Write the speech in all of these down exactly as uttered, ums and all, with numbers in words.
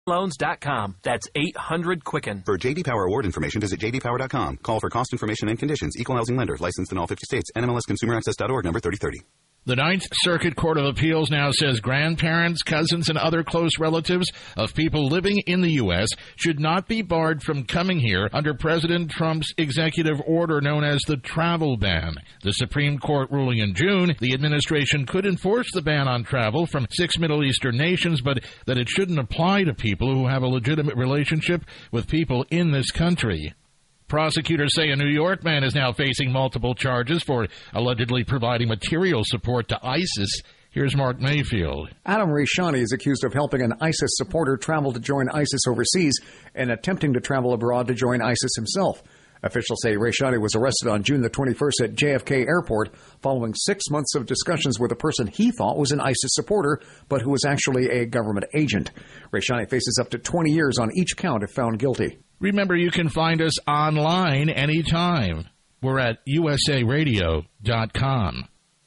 loans dot com. That's eight hundred Quicken. For J D Power award information, visit j d power dot com. Call for cost information and conditions. Equal housing lender. Licensed in all fifty states. N M L S consumer access dot org, number thirty thirty. The Ninth Circuit Court of Appeals now says grandparents, cousins, and other close relatives of people living in the U S should not be barred from coming here under President Trump's executive order known as the travel ban. The Supreme Court ruling in June, the administration could enforce the ban on travel from six Middle Eastern nations, but that it shouldn't apply to people who have a legitimate relationship with people in this country. Prosecutors say a New York man is now facing multiple charges for allegedly providing material support to ISIS. Here's Mark Mayfield. Adam Rayshani is accused of helping an ISIS supporter travel to join ISIS overseas and attempting to travel abroad to join ISIS himself. Officials say Rayshani was arrested on June the twenty-first at J F K Airport following six months of discussions with a person he thought was an ISIS supporter, but who was actually a government agent. Rayshani faces up to twenty years on each count if found guilty. Remember, you can find us online anytime. We're at u s a radio dot com.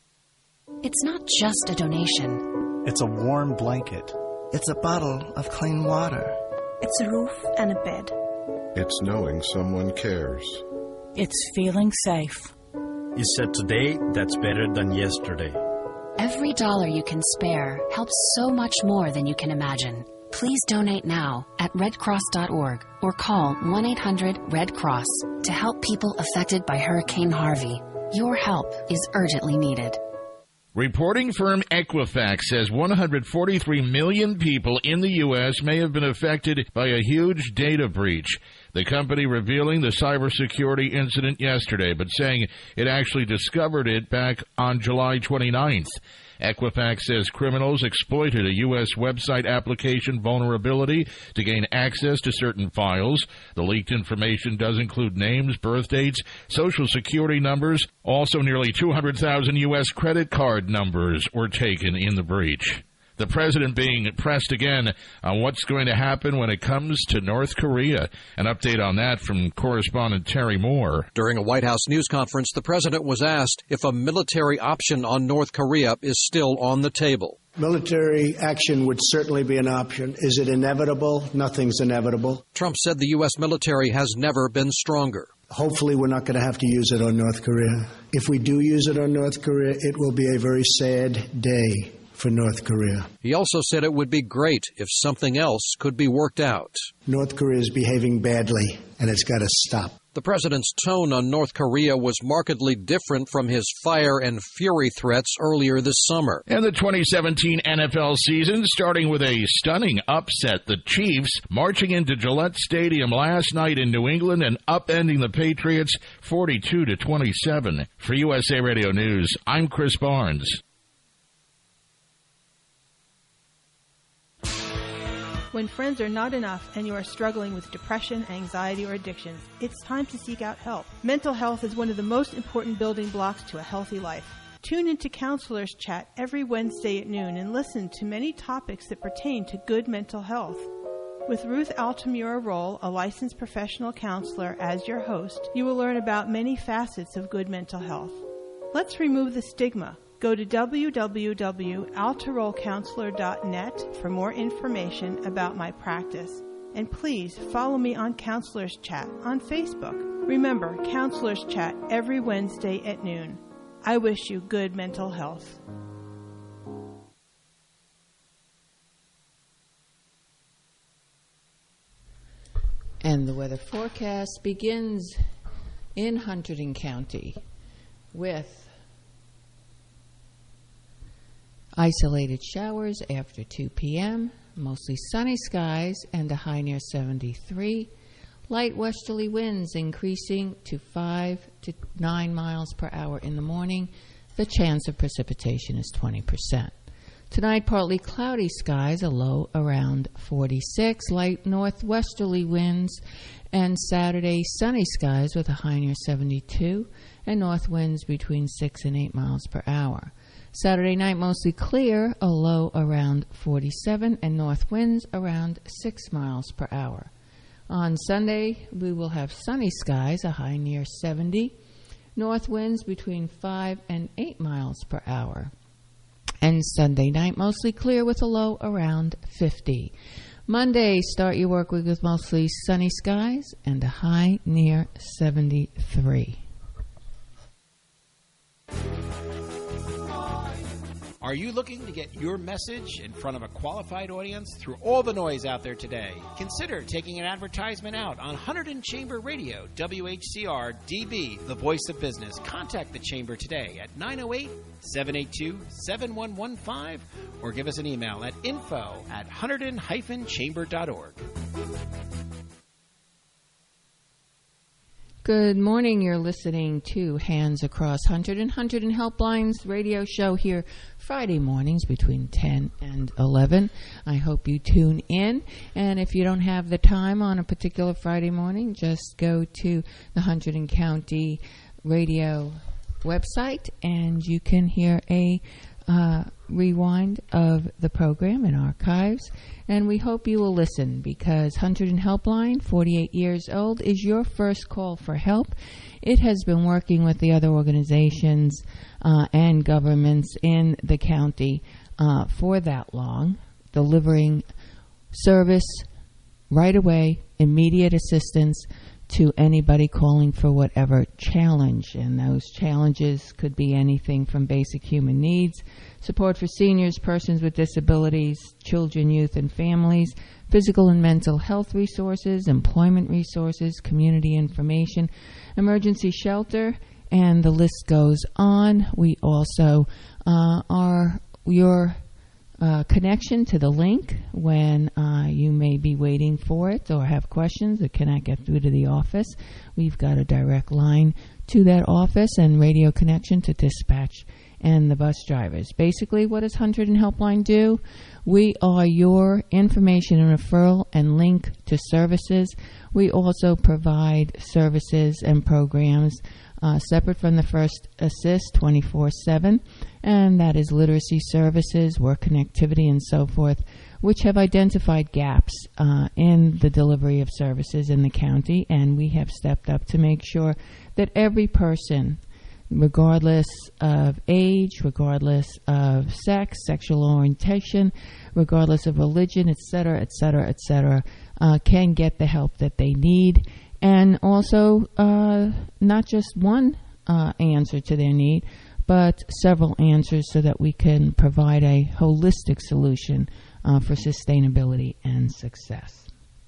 It's not just a donation. It's a warm blanket. It's a bottle of clean water. It's a roof and a bed. It's knowing someone cares. It's feeling safe. You said today, that's better than yesterday. Every dollar you can spare helps so much more than you can imagine. Please donate now at red cross dot org or call one eight hundred red cross to help people affected by Hurricane Harvey. Your help is urgently needed. Reporting firm Equifax says one hundred forty-three million people in the U S may have been affected by a huge data breach. The company revealing the cybersecurity incident yesterday, but saying it actually discovered it back on July twenty-ninth. Equifax says criminals exploited a U S website application vulnerability to gain access to certain files. The leaked information does include names, birth dates, social security numbers. Also, nearly two hundred thousand U S credit card numbers were taken in the breach. The president being pressed again on what's going to happen when it comes to North Korea. An update on that from correspondent Terry Moore. During a White House news conference, the president was asked if a military option on North Korea is still on the table. Military action would certainly be an option. Is it inevitable? Nothing's inevitable. Trump said the U S military has never been stronger. Hopefully we're not going to have to use it on North Korea. If we do use it on North Korea, it will be a very sad day for North Korea. He also said it would be great if something else could be worked out. North Korea is behaving badly, and it's got to stop. The president's tone on North Korea was markedly different from his fire and fury threats earlier this summer. And the twenty seventeen N F L season starting with a stunning upset. The Chiefs marching into Gillette Stadium last night in New England and upending the Patriots forty-two to twenty-seven. For U S A Radio News, I'm Chris Barnes. When friends are not enough and you are struggling with depression, anxiety, or addictions, it's time to seek out help. Mental health is one of the most important building blocks to a healthy life. Tune into Counselors Chat every Wednesday at noon and listen to many topics that pertain to good mental health. With Ruth Altamura Roll, a licensed professional counselor, as your host, you will learn about many facets of good mental health. Let's remove the stigma. Go to w w w dot altaroll counselor dot net for more information about my practice. And please follow me on Counselors Chat on Facebook. Remember, Counselors Chat every Wednesday at noon. I wish you good mental health. And the weather forecast begins in Hunterdon County with isolated showers after two p.m., mostly sunny skies, and a high near seventy-three. Light westerly winds increasing to five to nine miles per hour in the morning. The chance of precipitation is twenty percent. Tonight, partly cloudy skies, a low around forty-six. Light northwesterly winds. And Saturday, sunny skies with a high near seventy-two, and north winds between six and eight miles per hour. Saturday night, mostly clear, a low around forty-seven, and north winds around six miles per hour. On Sunday, we will have sunny skies, a high near seventy, north winds between five and eight miles per hour. And Sunday night, mostly clear with a low around fifty. Monday, start your work week with mostly sunny skies and a high near seventy-three. Are you looking to get your message in front of a qualified audience through all the noise out there today? Consider taking an advertisement out on Hunterdon Chamber Radio, W H C R D B, the voice of business. Contact the Chamber today at nine oh eight, seven eight two, seven one one five or give us an email at info at hunterdon dash chamber dot org. Good morning. You're listening to Hands Across Hunterdon, Hunterdon Helplines radio show here Friday mornings between ten and eleven. I hope you tune in. And if you don't have the time on a particular Friday morning, just go to the Hunterdon County radio website and you can hear a uh, rewind of the program in archives. And we hope you will listen because Hunterdon Helpline, forty-eight years old, is your first call for help. It has been working with the other organizations uh, and governments in the county uh, for that long, delivering service right away, immediate assistance to anybody calling for whatever challenge. And those challenges could be anything from basic human needs, support for seniors, persons with disabilities, children, youth, and families, physical and mental health resources, employment resources, community information, emergency shelter, and the list goes on. We also uh, are your Uh, connection to the link when uh, you may be waiting for it or have questions or cannot get through to the office. We've got a direct line to that office and radio connection to dispatch and the bus drivers. Basically, what does Hunterdon Helpline do? We are your information and referral and link to services. We also provide services and programs Uh, separate from the First Assist twenty-four seven, and that is literacy services, work connectivity, and so forth, which have identified gaps uh, in the delivery of services in the county, and we have stepped up to make sure that every person, regardless of age, regardless of sex, sexual orientation, regardless of religion, et cetera, et cetera, et cetera, uh, can get the help that they need. And also, uh, not just one uh, answer to their need, but several answers so that we can provide a holistic solution uh, for sustainability and success.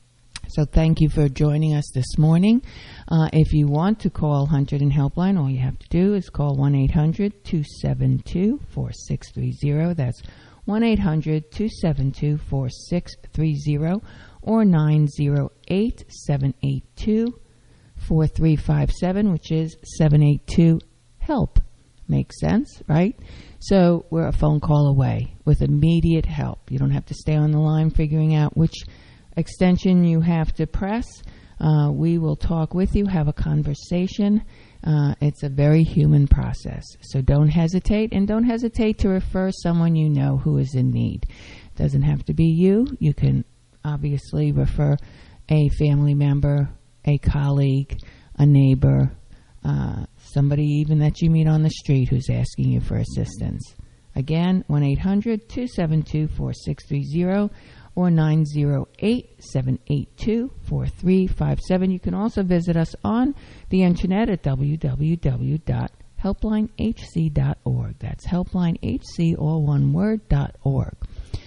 So thank you for joining us this morning. Uh, if you want to call Hunterdon Helpline, all you have to do is call one eight hundred, two seven two, four six three zero. That's one eight hundred, two seven two, four six three zero. Or nine oh eight, seven eight two, four three five seven, which is seven eight two, HELP. Makes sense, right? So we're a phone call away with immediate help. You don't have to stay on the line figuring out which extension you have to press. Uh, we will talk with you, have a conversation. Uh, it's a very human process. So don't hesitate, and don't hesitate to refer someone you know who is in need. It doesn't have to be you. You can obviously refer a family member, a colleague, a neighbor, uh, somebody even that you meet on the street who's asking you for assistance. Again, one eight hundred, two seven two, four six three zero or nine oh eight, seven eight two, four three five seven. You can also visit us on the internet at w w w dot helpline h c dot org. That's helpline h c, all one word, dot org.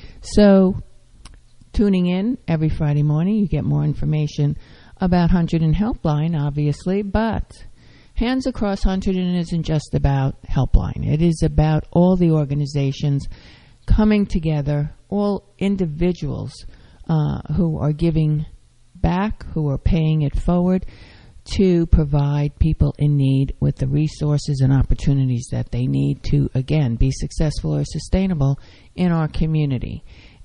So, tuning in every Friday morning, you get more information about Hunterdon Helpline, obviously, but Hands Across Hunterdon isn't just about Helpline. It is about all the organizations coming together, all individuals uh, who are giving back, who are paying it forward to provide people in need with the resources and opportunities that they need to, again, be successful or sustainable in our community.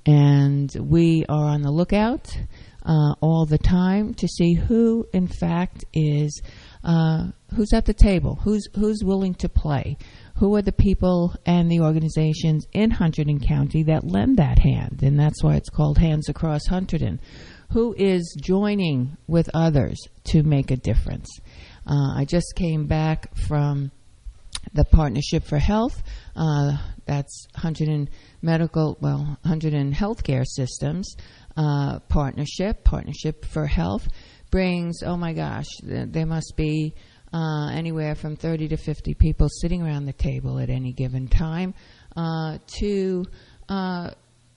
And we are on the lookout uh, all the time to see who, in fact, is uh, who's at the table, who's who's willing to play, who are the people and the organizations in Hunterdon County that lend that hand, and that's why it's called Hands Across Hunterdon. Who is joining with others to make a difference? Uh, I just came back from the Partnership for Health. Uh, that's Hunterdon Medical, well, Hunterdon Healthcare Systems. uh, partnership, Partnership for Health, brings, oh my gosh, th- there must be uh, anywhere from thirty to fifty people sitting around the table at any given time uh, to uh,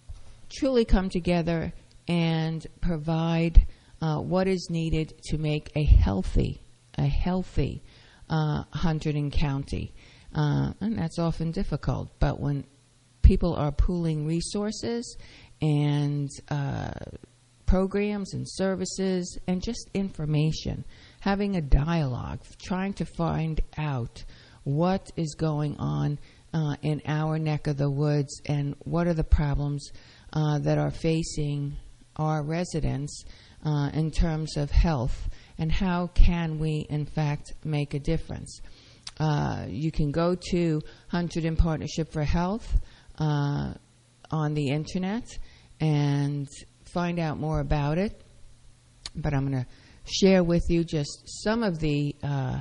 truly come together and provide uh, what is needed to make a healthy, a healthy uh, Hunterdon County. Uh, and that's often difficult. But when people are pooling resources and uh, programs and services and just information, having a dialogue, trying to find out what is going on uh, in our neck of the woods and what are the problems uh, that are facing our residents uh, in terms of health, and how can we, in fact, make a difference. Uh, you can go to Hunterdon Partnership for Health uh, on the internet and find out more about it. But I'm going to share with you just some of the uh,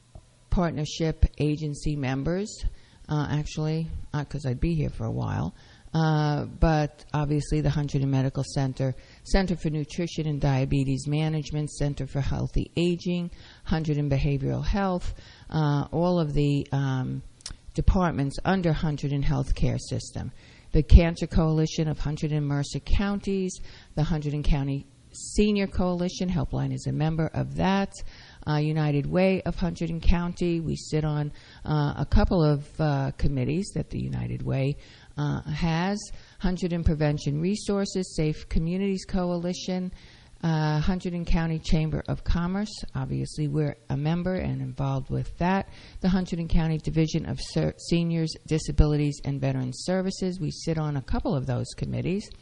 partnership agency members, uh, actually, because uh, I'd be here for a while. Uh, but obviously the Hunterdon Medical Center, Center for Nutrition and Diabetes Management, Center for Healthy Aging, Hunterdon Behavioral Health, uh, all of the um, departments under Hunterdon Healthcare System. The Cancer Coalition of Hunterdon and Mercer Counties, the Hunterdon County Senior Coalition, Helpline is a member of that. Uh, United Way of Hunterdon County, we sit on uh, a couple of uh, committees that the United Way uh, has. Hunterdon Prevention Resources, Safe Communities Coalition, uh, Hunterdon County Chamber of Commerce, obviously we're a member and involved with that. The Hunterdon County Division of Ser- Seniors, Disabilities, and Veterans Services, we sit on a couple of those committees.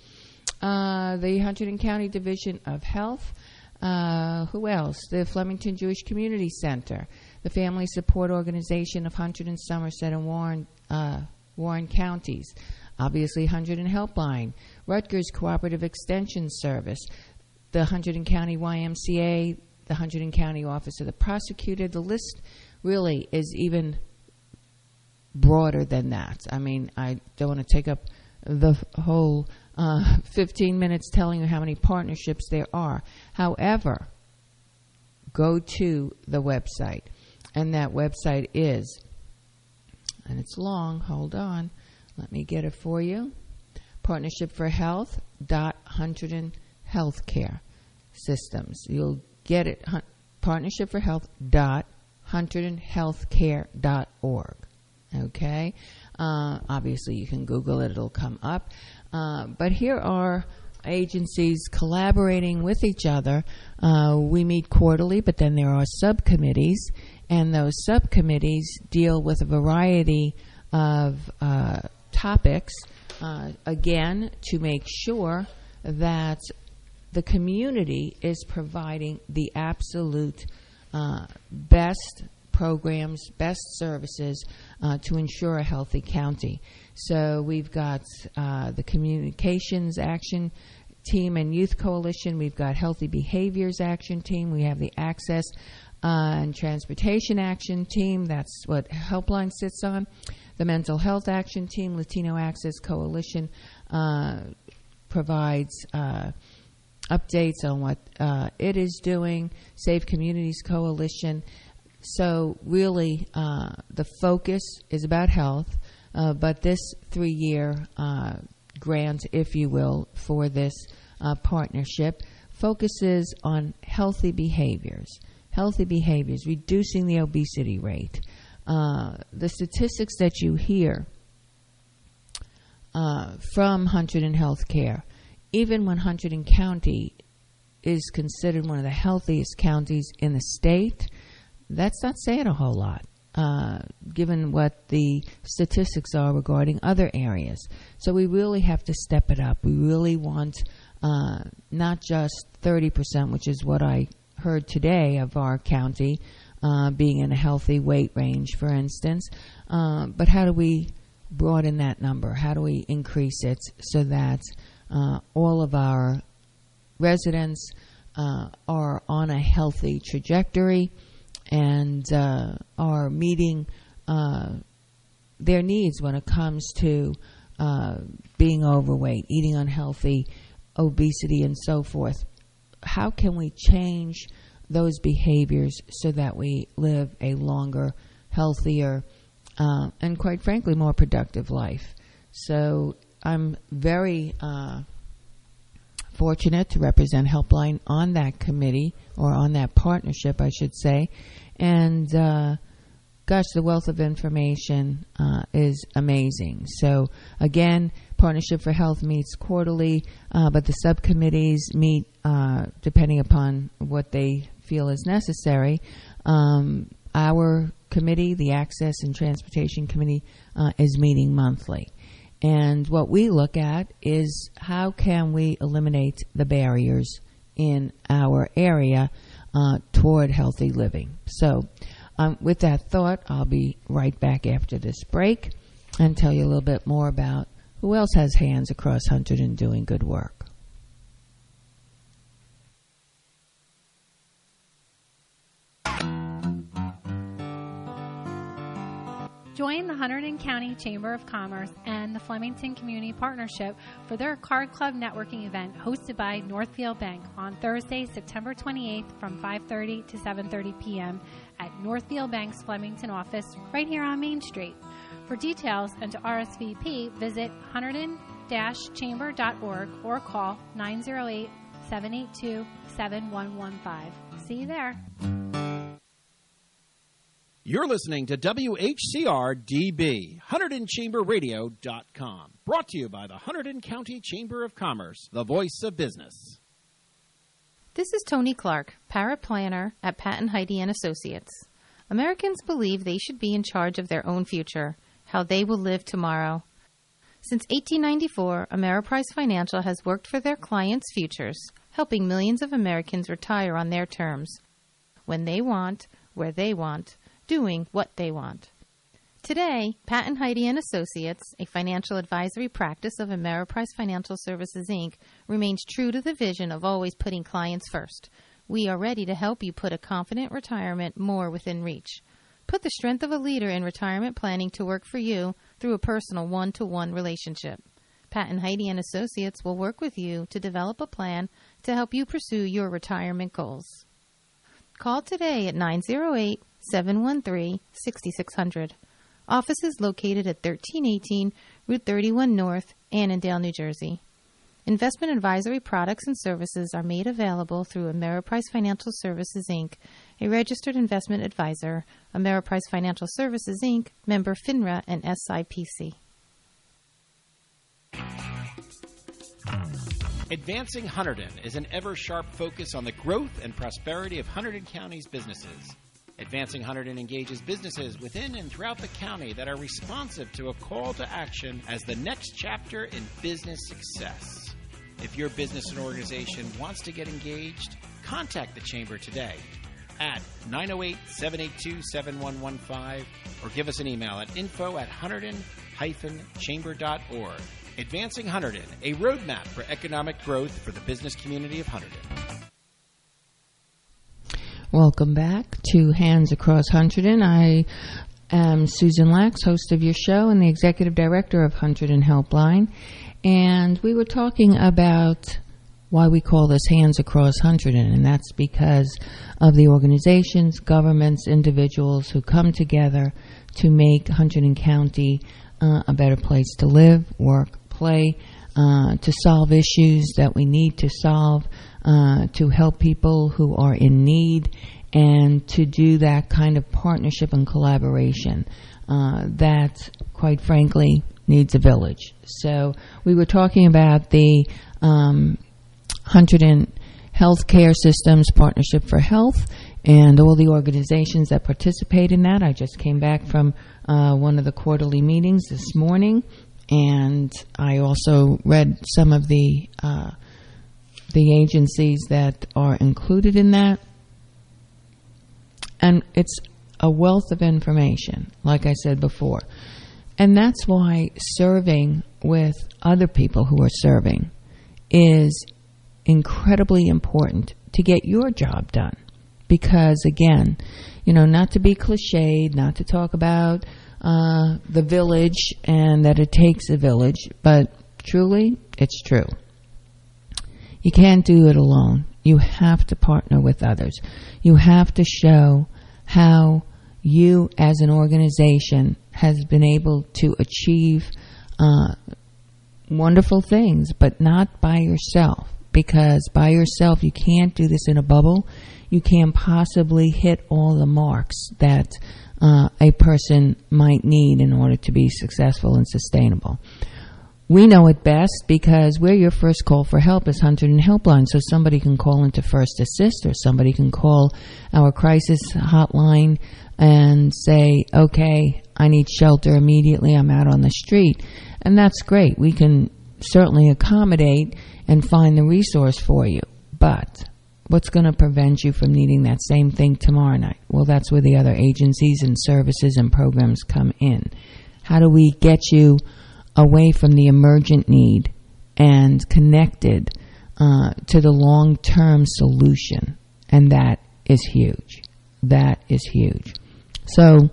Uh, the Hunterdon County Division of Health, uh, who else? The Flemington Jewish Community Center, the Family Support Organization of Hunterdon, Somerset, and Warren, uh, Warren counties, obviously Hunterdon Helpline, Rutgers Cooperative Extension Service, the Hunterdon County Y M C A, the Hunterdon County Office of the Prosecutor. The list really is even broader than that. I mean, I don't want to take up the whole uh, fifteen minutes telling you how many partnerships there are. However, go to the website, and that website is, and it's long, hold on, let me get it for you, partnership for health dot hunterdon healthcare systems. You'll get it, hun- partnership for health dot hunterdon healthcare dot org. Okay? Uh, obviously, you can Google it. It'll come up. Uh, but here are agencies collaborating with each other. Uh, we meet quarterly, but then there are subcommittees, and those subcommittees deal with a variety of uh, topics, uh, again, to make sure that the community is providing the absolute uh, best programs, best services uh, to ensure a healthy county. So we've got uh, the Communications Action Team and Youth Coalition. We've got Healthy Behaviors Action Team. We have the Access uh, and Transportation Action Team. That's what Helpline sits on. The Mental Health Action Team, Latino Access Coalition uh, provides uh, updates on what uh, it is doing. Safe Communities Coalition. So really, uh, the focus is about health, uh, but this three-year uh, grant, if you will, for this uh, partnership focuses on healthy behaviors, healthy behaviors, reducing the obesity rate. Uh, the statistics that you hear uh, from Hunterdon Healthcare, even when Hunterdon County is considered one of the healthiest counties in the state, that's not saying a whole lot, uh, given what the statistics are regarding other areas. So we really have to step it up. We really want uh, not just thirty percent, which is what I heard today of our county uh, being in a healthy weight range, for instance, uh, but how do we broaden that number? How do we increase it so that uh, all of our residents uh, are on a healthy trajectory and uh, are meeting uh, their needs when it comes to uh, being overweight, eating unhealthy obesity and so forth. How can we change those behaviors so that we live a longer, healthier, uh, and quite frankly, more productive life? So I'm very uh, fortunate to represent Helpline on that committee, or on that partnership, I should say. And uh, gosh, the wealth of information uh, is amazing. So again, Partnership for Health meets quarterly, uh, but the subcommittees meet uh, depending upon what they feel is necessary. Um, our committee, the Access and Transportation Committee, uh, is meeting monthly. And what we look at is how can we eliminate the barriers in our area uh, toward healthy living. So um, with that thought, I'll be right back after this break and tell you a little bit more about who else has hands across Hunterdon doing good work. Join the Hunterdon County Chamber of Commerce and the Flemington Community Partnership for their Card Club networking event hosted by Northfield Bank on Thursday, September twenty-eighth from five thirty to seven thirty p.m. at Northfield Bank's Flemington office right here on Main Street. For details and to R S V P, visit hunterdon dash chamber dot org or call nine oh eight, seven eight two, seven one one five. See you there. You're listening to W H C R D B, Hunterdon Chamber Radio dot com. Brought to you by the Hunterdon County Chamber of Commerce, the voice of business. This is Tony Clark, paraplanner at Patton Heidi and Associates. Americans believe they should be in charge of their own future, how they will live tomorrow. Since eighteen ninety-four, Ameriprise Financial has worked for their clients' futures, helping millions of Americans retire on their terms, when they want, where they want, doing what they want. Today, Patton Heidi and Associates, a financial advisory practice of Ameriprise Financial Services, Incorporated, remains true to the vision of always putting clients first. We are ready to help you put a confident retirement more within reach. Put the strength of a leader in retirement planning to work for you through a personal one-to-one relationship. Patton Heidi and Associates will work with you to develop a plan to help you pursue your retirement goals. Call today at nine oh eight, seven one three, six six zero zero. Office is located at thirteen eighteen Route thirty-one North, Annandale, New Jersey. Investment advisory products and services are made available through Ameriprise Financial Services, Incorporated, a registered investment advisor, Ameriprise Financial Services, Incorporated, member FINRA and S I P C. Advancing Hunterdon is an ever-sharp focus on the growth and prosperity of Hunterdon County's businesses. Advancing Hunterdon engages businesses within and throughout the county that are responsive to a call to action as the next chapter in business success. If your business and organization wants to get engaged, contact the Chamber today at nine oh eight, seven eight two, seven one one five or give us an email at info at hunterdon dash chamber dot org. Advancing Hunterdon, a roadmap for economic growth for the business community of Hunterdon. Welcome back to Hands Across Hunterdon. I am Susan Lax, host of your show and the executive director of Hunterdon Helpline. And we were talking about why we call this Hands Across Hunterdon, and that's because of the organizations, governments, individuals who come together to make Hunterdon County uh, a better place to live, work, play, uh, to solve issues that we need to solve, uh, to help people who are in need, and to do that kind of partnership and collaboration uh, that, quite frankly, needs a village. So we were talking about the um, Hunterdon Healthcare Systems Partnership for Health and all the organizations that participate in that. I just came back from uh, one of the quarterly meetings this morning, and I also read some of the uh, the agencies that are included in that. And it's a wealth of information, like I said before. And that's why serving with other people who are serving is incredibly important to get your job done. Because, again, you know, not to be cliched, not to talk about uh, the village and that it takes a village, but truly, it's true. You can't do it alone. You have to partner with others. You have to show how you as an organization has been able to achieve uh, wonderful things, but not by yourself. Because by yourself, you can't do this in a bubble. You can't possibly hit all the marks that uh, a person might need in order to be successful and sustainable. We know it best because we're your first call for help as Hunterdon Helpline, so somebody can call into First Assist or somebody can call our crisis hotline and say, okay, I need shelter immediately, I'm out on the street. And that's great. We can certainly accommodate and find the resource for you. But what's going to prevent you from needing that same thing tomorrow night? Well, that's where the other agencies and services and programs come in. How do we get you away from the emergent need and connected uh, to the long-term solution? And that is huge. That is huge. So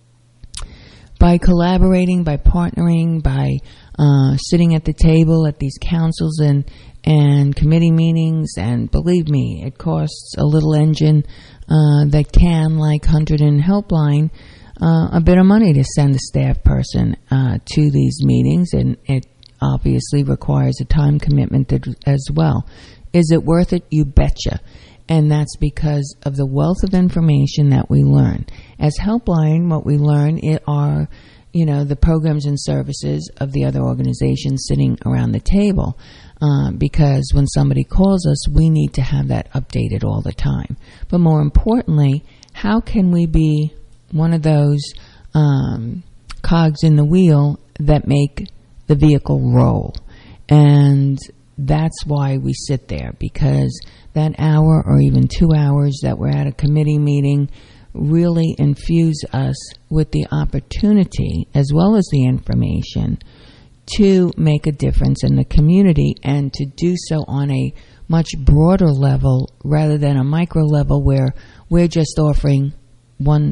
by collaborating, by partnering, by uh, sitting at the table at these councils and and committee meetings, and believe me, it costs a little engine uh, that can, like Hunterdon Helpline, uh, a bit of money to send a staff person uh, to these meetings, and it obviously requires a time commitment to, as well. Is it worth it? You betcha. And that's because of the wealth of information that we learn. As Helpline, what we learn it are, you know, the programs and services of the other organizations sitting around the table. Uh, because when somebody calls us, we need to have that updated all the time. But more importantly, how can we be one of those um, cogs in the wheel that make the vehicle roll? And that's why we sit there, because that hour or even two hours that we're at a committee meeting really infuse us with the opportunity as well as the information to make a difference in the community, and to do so on a much broader level rather than a micro level where we're just offering one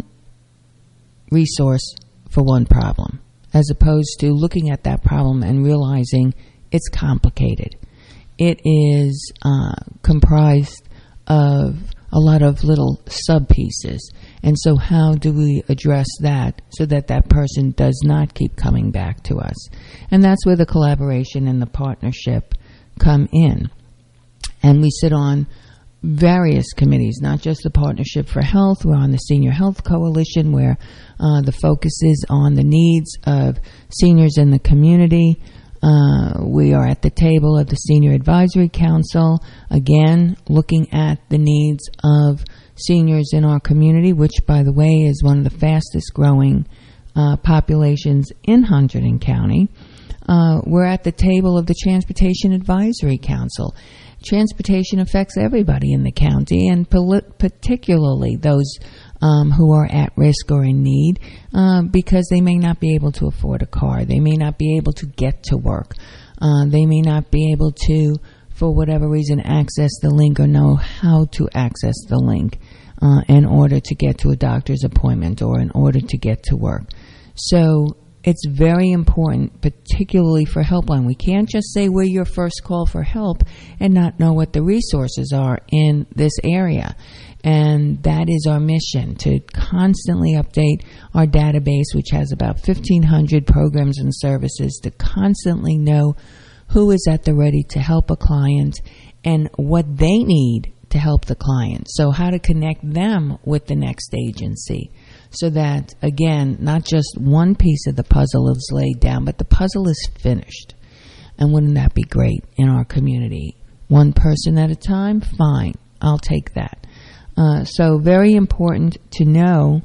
resource for one problem, as opposed to looking at that problem and realizing it's complicated. It is uh, comprised of a lot of little sub-pieces. And so how do we address that so that that person does not keep coming back to us? And that's where the collaboration and the partnership come in. And we sit on various committees, not just the Partnership for Health. We're on the Senior Health Coalition, where uh, the focus is on the needs of seniors in the community. Uh, we are at the table of the Senior Advisory Council, again, looking at the needs of seniors in our community, which, by the way, is one of the fastest growing uh, populations in Hunterdon County. Uh, we're at the table of the Transportation Advisory Council. Transportation affects everybody in the county, and pol- particularly those Um, who are at risk or in need uh, because they may not be able to afford a car. They may not be able to get to work. Uh, they may not be able to, for whatever reason, access the link or know how to access the link uh, in order to get to a doctor's appointment or in order to get to work. So it's very important, particularly for Helpline. We can't just say we're your first call for help and not know what the resources are in this area. And that is our mission, to constantly update our database, which has about fifteen hundred programs and services, to constantly know who is at the ready to help a client and what they need to help the client. So how to connect them with the next agency so that, again, not just one piece of the puzzle is laid down, but the puzzle is finished. And wouldn't that be great in our community? One person at a time? Fine. I'll take that. Uh, so very important to know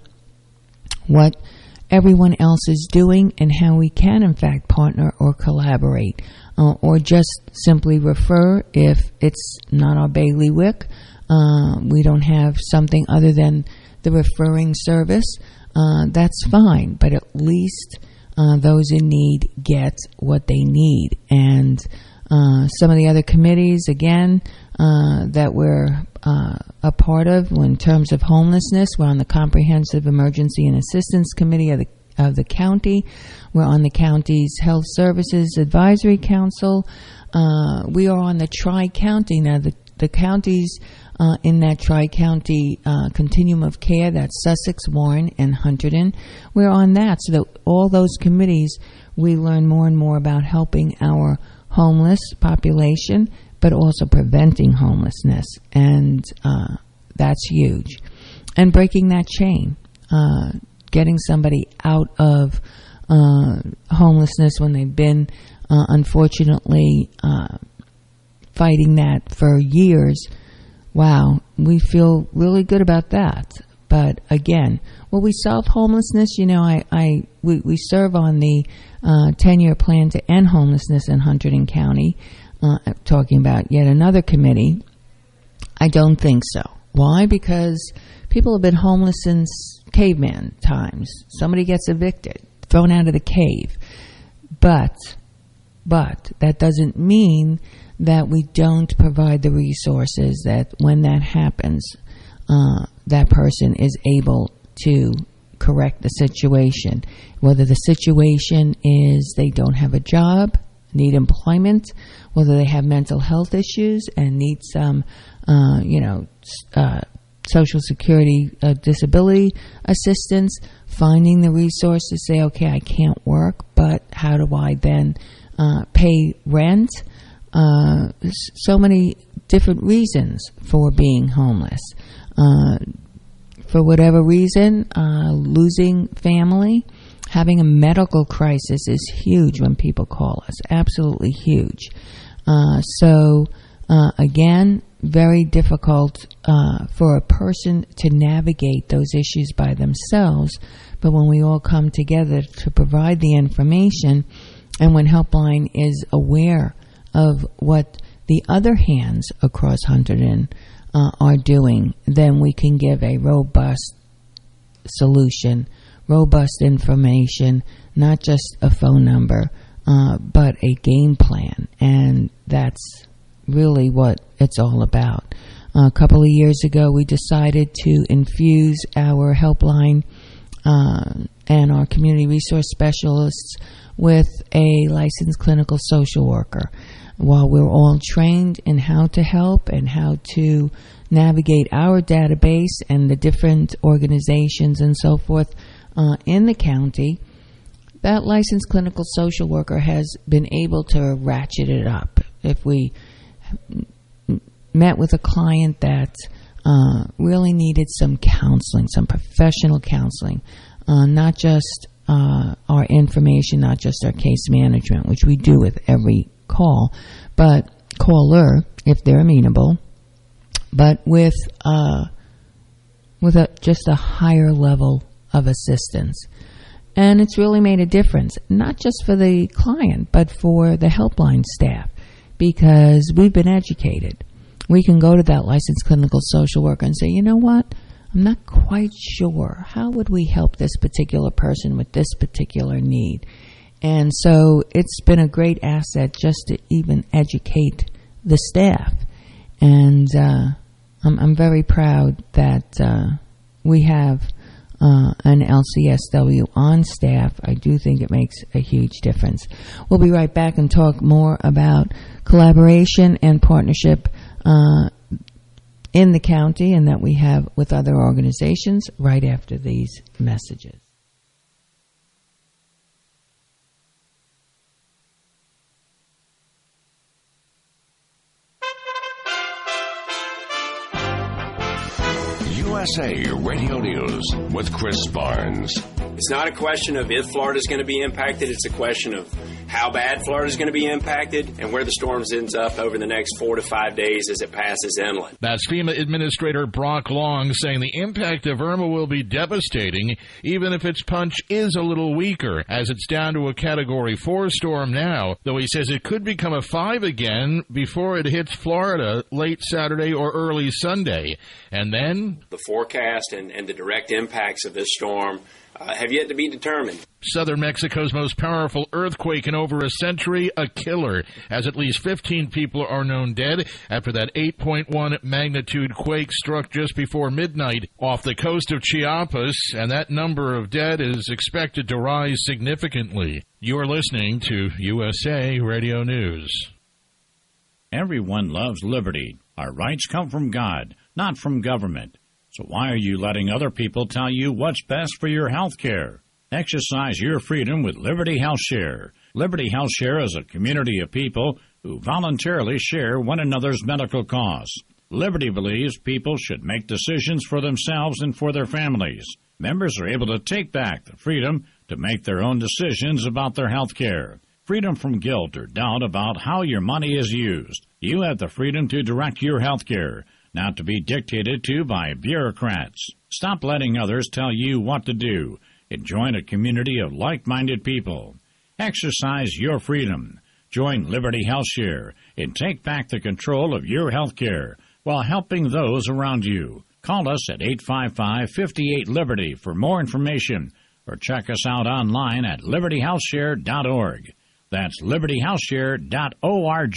what everyone else is doing and how we can, in fact, partner or collaborate uh, or just simply refer if it's not our bailiwick. Uh, we don't have something other than the referring service. Uh, that's fine, but at least uh, those in need get what they need. And uh, some of the other committees, again, uh, that we're Uh, a part of in terms of homelessness. We're on the Comprehensive Emergency and Assistance Committee of the of the county. We're on the county's Health Services Advisory Council. Uh, we are on the Tri-County. Now, the, the counties uh, in that Tri-County uh, continuum of care, that's Sussex, Warren, and Hunterdon. We're on that. So that all those committees, we learn more and more about helping our homeless population, but also preventing homelessness. And uh, that's huge. And breaking that chain, uh, getting somebody out of uh, homelessness when they've been, uh, unfortunately, uh, fighting that for years. Wow, we feel really good about that. But again, will we solve homelessness? You know, I, I we, we serve on the uh, ten-year plan to end homelessness in Hunterdon County, uh, talking about yet another committee. I don't think so. Why? Because people have been homeless since caveman times. Somebody gets evicted, thrown out of the cave. But, but that doesn't mean that we don't provide the resources that when that happens, uh, that person is able to correct the situation. Whether the situation is they don't have a job, need employment, whether they have mental health issues and need some, uh, you know, uh, Social Security uh, disability assistance, finding the resources, say, okay, I can't work, but how do I then uh, pay rent? Uh, so many different reasons for being homeless. Uh, for whatever reason, uh, losing family, having a medical crisis is huge when people call us, absolutely huge. Uh, so, uh, again, very difficult uh, for a person to navigate those issues by themselves. But when we all come together to provide the information, and when Helpline is aware of what the other hands across Hunterdon uh, are doing, then we can give a robust solution, robust information, not just a phone number, uh, but a game plan. And that's really what it's all about. Uh, a couple of years ago, we decided to infuse our helpline uh, and our community resource specialists with a licensed clinical social worker. While we're all trained in how to help and how to navigate our database and the different organizations and so forth uh, in the county, that licensed clinical social worker has been able to ratchet it up. If we met with a client that uh, really needed some counseling, some professional counseling, uh, not just uh, our information, not just our case management, which we do with every call, but caller, if they're amenable, but with uh, with a, just a higher level of assistance. And it's really made a difference, not just for the client, but for the helpline staff, because we've been educated. We can go to that licensed clinical social worker and say, you know what, I'm not quite sure. How would we help this particular person with this particular need? And so it's been a great asset just to even educate the staff. And uh, I'm, I'm very proud that uh, we have uh, an L C S W on staff. I do think it makes a huge difference. We'll be right back and talk more about collaboration and partnership uh, in the county and that we have with other organizations right after these messages. U S A Radio News with Chris Barnes. It's not a question of if Florida's going to be impacted. It's a question of how bad Florida's going to be impacted and where the storms ends up over the next four to five days as it passes inland. That's FEMA Administrator Brock Long saying the impact of Irma will be devastating, even if its punch is a little weaker, as it's down to a Category four storm now, though he says it could become a five again before it hits Florida late Saturday or early Sunday. And then the the forecast and, and the direct impacts of this storm uh, have yet to be determined. Southern Mexico's most powerful earthquake in over a century, a killer, as at least fifteen people are known dead after that eight point one magnitude quake struck just before midnight off the coast of Chiapas, and that number of dead is expected to rise significantly. You're listening to U S A Radio News. Everyone loves liberty. Our rights come from God, not from government. So why are you letting other people tell you what's best for your health care? Exercise your freedom with Liberty Health Share. Liberty Health Share is a community of people who voluntarily share one another's medical costs. Liberty believes people should make decisions for themselves and for their families. Members are able to take back the freedom to make their own decisions about their health care. Freedom from guilt or doubt about how your money is used. You have the freedom to direct your health care, not to be dictated to by bureaucrats. Stop letting others tell you what to do and join a community of like-minded people. Exercise your freedom. Join Liberty Health Share and take back the control of your health care while helping those around you. Call us at eight five five, five eight, Liberty for more information or check us out online at liberty health share dot org. That's liberty health share dot org.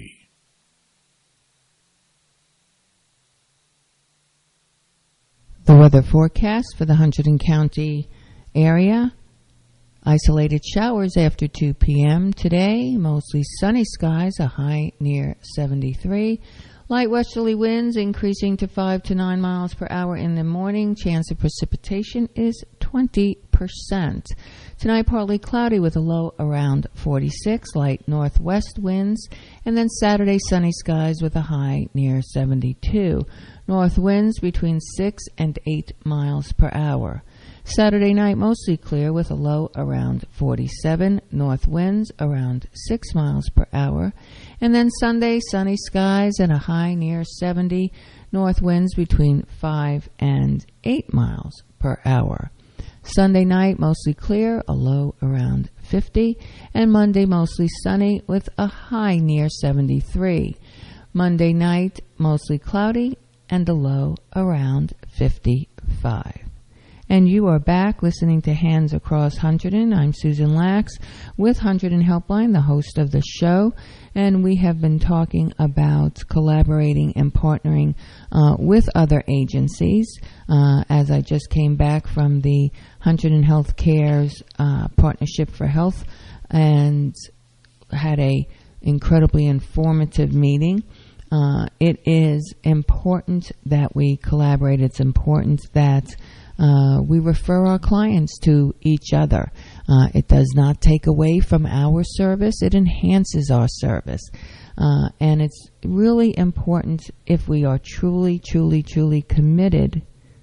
The weather forecast for the Hunterdon County area. Isolated showers after two p.m. today. Mostly sunny skies, a high near seventy-three. Light westerly winds increasing to five to nine miles per hour in the morning. Chance of precipitation is twenty percent. Tonight, partly cloudy with a low around forty-six. Light northwest winds. And then Saturday, sunny skies with a high near seventy-two. North winds between six and eight miles per hour. Saturday night, mostly clear with a low around forty-seven. North winds around six miles per hour. And then Sunday, sunny skies and a high near seventy. North winds between five and eight miles per hour. Sunday night, mostly clear, a low around fifty. And Monday, mostly sunny with a high near seventy-three. Monday night, mostly cloudy and a low around fifty-five. And you are back listening to Hands Across Hunterdon. I'm Susan Lax with Hunterdon Helpline, the host of the show. And we have been talking about collaborating and partnering uh, with other agencies. Uh, as I just came back from the Hunterdon Healthcare's uh, Partnership for Health and had a incredibly informative meeting. Uh, it is important that we collaborate. It's important that Uh, we refer our clients to each other. Uh, it does not take away from our service. It enhances our service. Uh, and it's really important if we are truly, truly, truly committed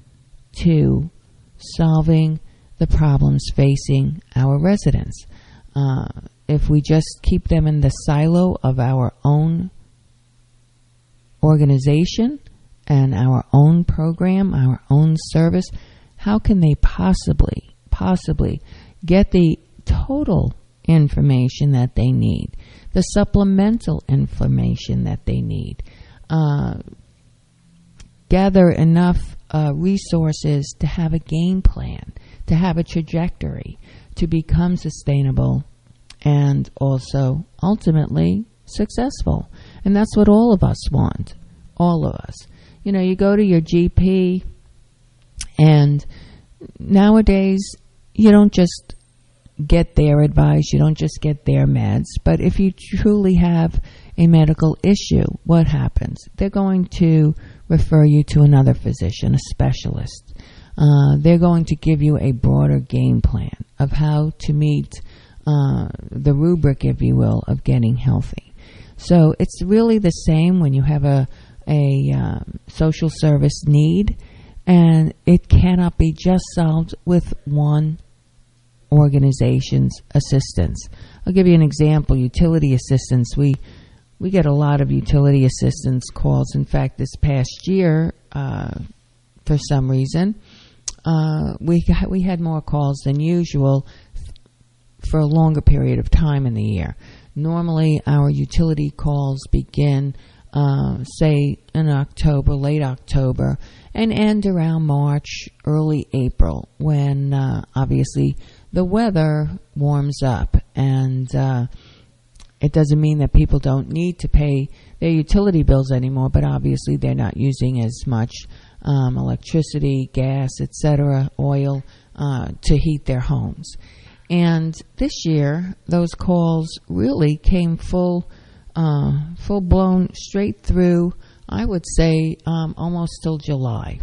to solving the problems facing our residents. Uh, if we just keep them in the silo of our own organization and our own program, our own service, how can they possibly, possibly get the total information that they need, the supplemental information that they need, uh, gather enough uh, resources to have a game plan, to have a trajectory, to become sustainable and also ultimately successful. And that's what all of us want, all of us. You know, you go to your G P, and nowadays, you don't just get their advice, you don't just get their meds, but if you truly have a medical issue, what happens? They're going to refer you to another physician, a specialist. Uh, they're going to give you a broader game plan of how to meet uh, the rubric, if you will, of getting healthy. So it's really the same when you have a, a um, social service need. And it cannot be just solved with one organization's assistance. I'll give you an example. Utility assistance. We we get a lot of utility assistance calls. In fact, this past year, uh, for some reason, uh, we got, we had more calls than usual for a longer period of time in the year. Normally, our utility calls begin uh, say in October, late October, and end around March, early April, when uh, obviously the weather warms up. And uh, it doesn't mean that people don't need to pay their utility bills anymore, but obviously they're not using as much um, electricity, gas, et cetera, oil uh, to heat their homes. And this year, those calls really came full, uh, full blown straight through, I would say, um, almost till July.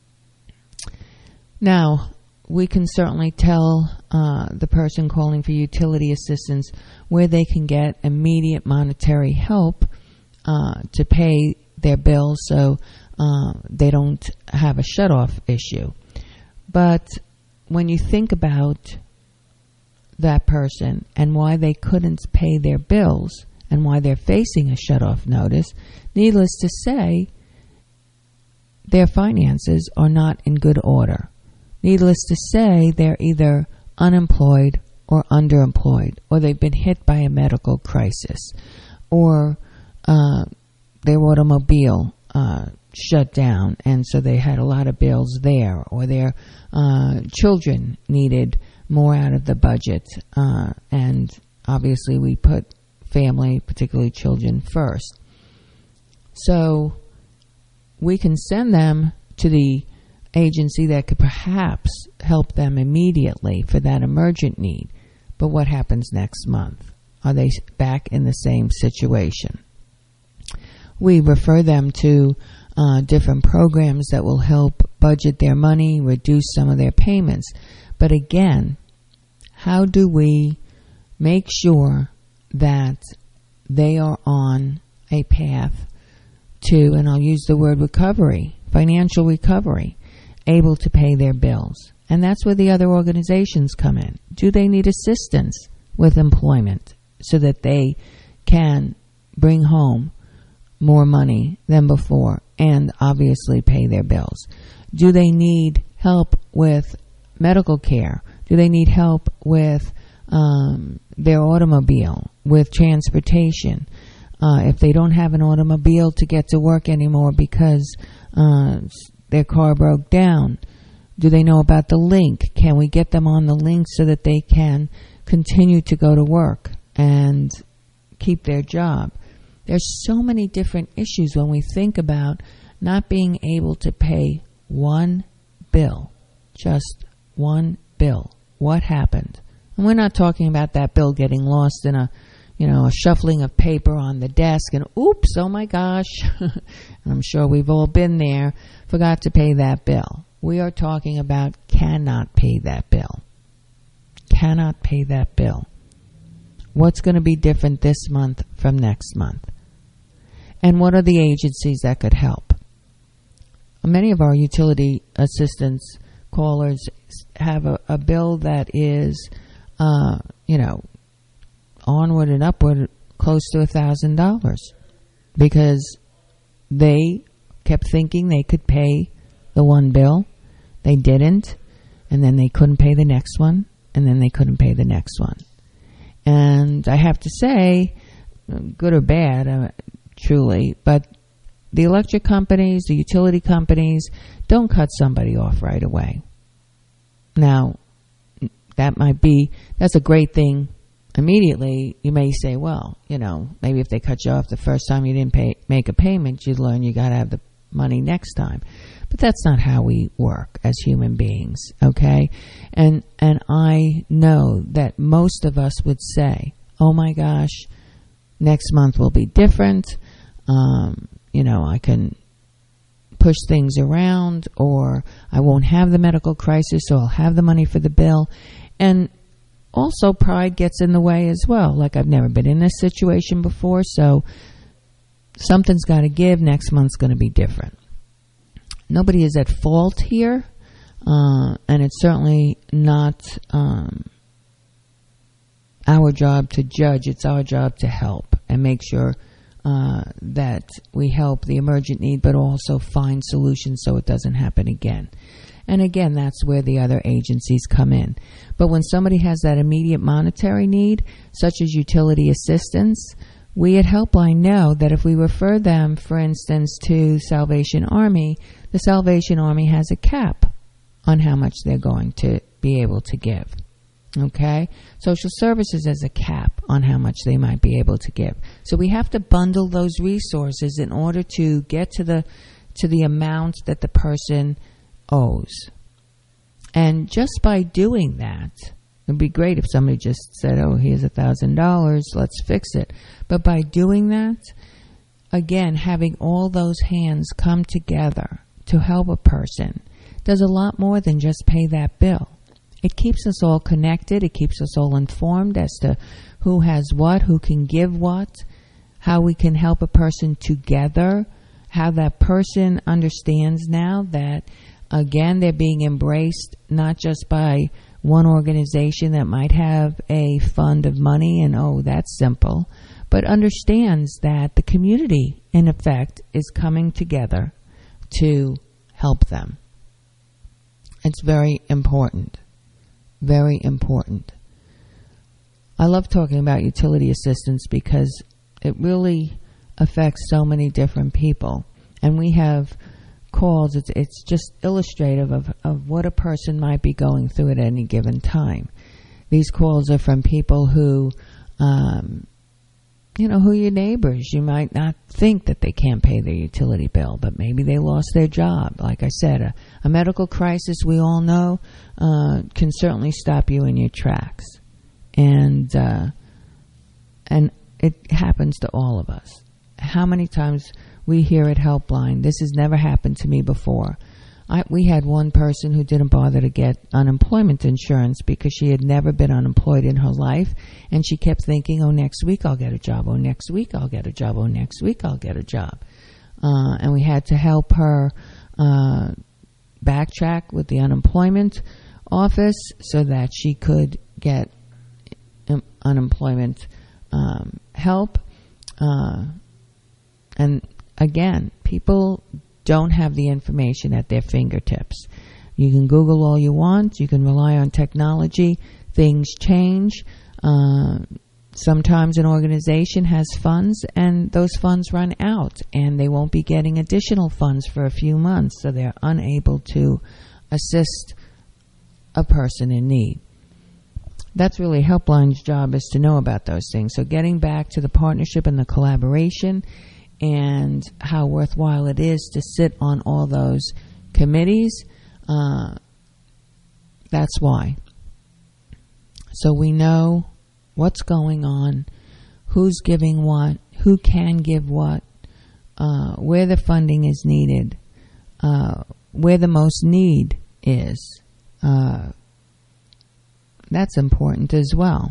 Now, we can certainly tell uh, the person calling for utility assistance where they can get immediate monetary help uh, to pay their bills so uh, they don't have a shutoff issue. But when you think about that person and why they couldn't pay their bills and why they're facing a shutoff notice, needless to say, their finances are not in good order. Needless to say, they're either unemployed or underemployed, or they've been hit by a medical crisis, or uh, their automobile uh, shut down, and so they had a lot of bills there, or their uh, children needed more out of the budget, uh, and obviously we put family, particularly children, first. So we can send them to the agency that could perhaps help them immediately for that emergent need. But what happens next month? Are they back in the same situation? We refer them to uh, different programs that will help budget their money, reduce some of their payments. But again, how do we make sure that they are on a path to, and I'll use the word recovery, financial recovery, able to pay their bills? And that's where the other organizations come in. Do they need assistance with employment so that they can bring home more money than before and obviously pay their bills? Do they need help with medical care? Do they need help with um, their automobile, with transportation? Uh, if they don't have an automobile to get to work anymore because uh, their car broke down, do they know about the link? Can we get them on the link so that they can continue to go to work and keep their job? There's so many different issues when we think about not being able to pay one bill, just one bill. What happened? And we're not talking about that bill getting lost in a, you know, a shuffling of paper on the desk and oops, oh my gosh. And I'm sure we've all been there, forgot to pay that bill. We are talking about cannot pay that bill. Cannot pay that bill. What's going to be different this month from next month? And what are the agencies that could help? Many of our utility assistance callers have a, a bill that is, uh, you know, onward and upward close to a thousand dollars because they kept thinking they could pay the one bill. They didn't, and then they couldn't pay the next one, and then they couldn't pay the next one. And I have to say, good or bad, uh, truly, but the electric companies, the utility companies, don't cut somebody off right away. Now, that might be, that's a great thing. Immediately, you may say, well, you know, maybe if they cut you off the first time you didn't pay, make a payment, you'd learn you got to have the money next time. But that's not how we work as human beings, okay? And and I know that most of us would say, oh my gosh, next month will be different. Um, you know, I can push things around, or I won't have the medical crisis, so I'll have the money for the bill. And also pride gets in the way as well. Like, I've never been in this situation before, so something's got to give. Next month's going to be different. Nobody is at fault here, uh, and it's certainly not um, our job to judge. It's our job to help and make sure uh, that we help the emergent need, but also find solutions so it doesn't happen again. And again, that's where the other agencies come in. But when somebody has that immediate monetary need, such as utility assistance, we at Helpline know that if we refer them, for instance, to Salvation Army, the Salvation Army has a cap on how much they're going to be able to give. Okay? Social Services has a cap on how much they might be able to give. So we have to bundle those resources in order to get to the to the amount that the person owes. And just by doing that, it would be great if somebody just said, oh, here's a thousand dollars, let's fix it. But by doing that, again, having all those hands come together to help a person does a lot more than just pay that bill. It keeps us all connected. It keeps us all informed as to who has what, who can give what, how we can help a person together, how that person understands now that, again, they're being embraced not just by one organization that might have a fund of money and, oh, that's simple, but understands that the community, in effect, is coming together to help them. It's very important. Very important. I love talking about utility assistance because it really affects so many different people. And we have calls, it's, it's just illustrative of, of what a person might be going through at any given time. These calls are from people who, um, you know, who are your neighbors. You might not think that they can't pay their utility bill, but maybe they lost their job. Like I said, a, a medical crisis, we all know, uh, can certainly stop you in your tracks. And, uh, and it happens to all of us. How many times we hear at Helpline, this has never happened to me before. I, we had one person who didn't bother to get unemployment insurance because she had never been unemployed in her life, and she kept thinking, oh, next week I'll get a job, oh, next week I'll get a job, oh, next week I'll get a job. Uh, and we had to help her uh, backtrack with the unemployment office so that she could get um, unemployment um, help. Uh, and again, people don't have the information at their fingertips. You can Google all you want. You can rely on technology. Things change. Uh, sometimes an organization has funds, and those funds run out, and they won't be getting additional funds for a few months, so they're unable to assist a person in need. That's really Helpline's job, is to know about those things. So getting back to the partnership and the collaboration and how worthwhile it is to sit on all those committees, uh, that's why. So we know what's going on, who's giving what, who can give what, uh, where the funding is needed, uh, where the most need is. Uh, that's important as well.